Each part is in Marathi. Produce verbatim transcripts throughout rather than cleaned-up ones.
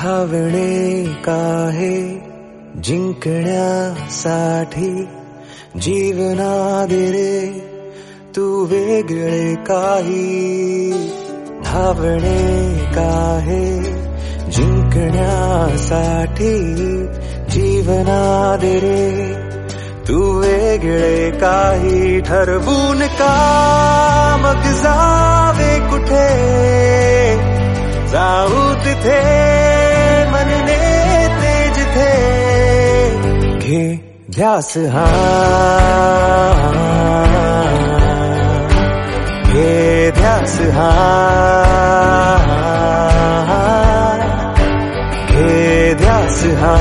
धावणे काहे जिंकण्यासाठी जीवनात रे तू वेगळे काही धावणे काहे जिंकण्यासाठी जीवनात रे तू वेगळे काही ठरवून का मग जावे कुठे जाऊ तिथे मनने ते जिथे घे ध्यास हा घे ध्यास हा घे ध्यास हा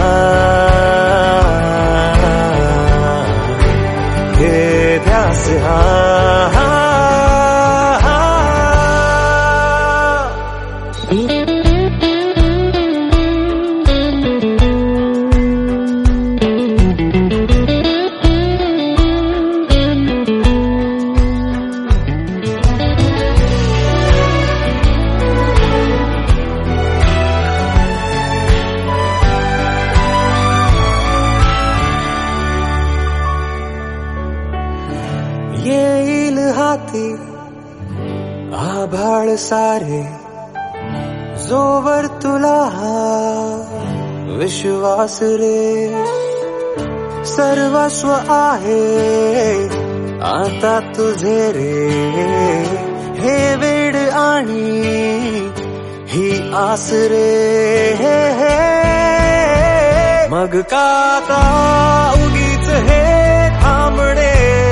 घे ध्यास हा येईल हाती आभाळ सारे जोवर तुला हा विश्वास रे सर्वस्व आहे आता तुझे रे हे वेड आणि ही आस रे हे हे मग का आता उगीच हे थांबणे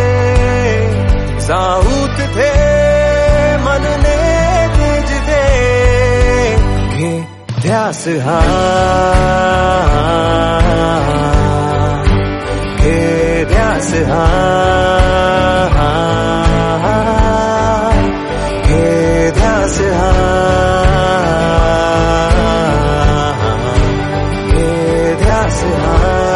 जाऊ तिथे मनने ते जिथे घे ध्यास हा घे ध्यास हा घे ध्यास हा घे ध्यास हा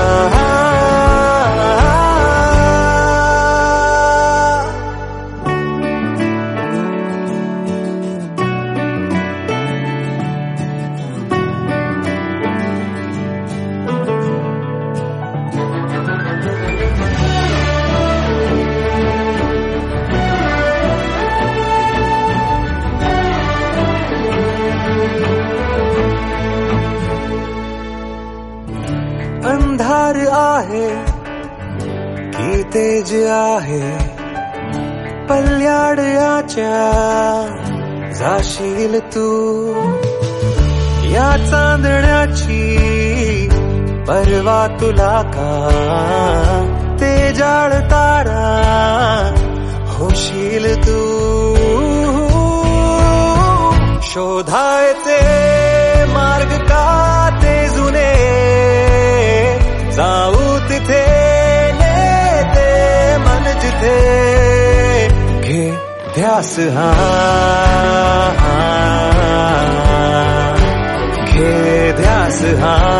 अंधार आहे की तेज आहे पल्याड याच्या जाशील तू या चांदण्याची परवा तुला का ते जाळ तारा होशील तू शोधायचे मार्ग का ते जुने जाऊ तिथे नेते मन जिथे घे ध्यास हा घे ध्यास हा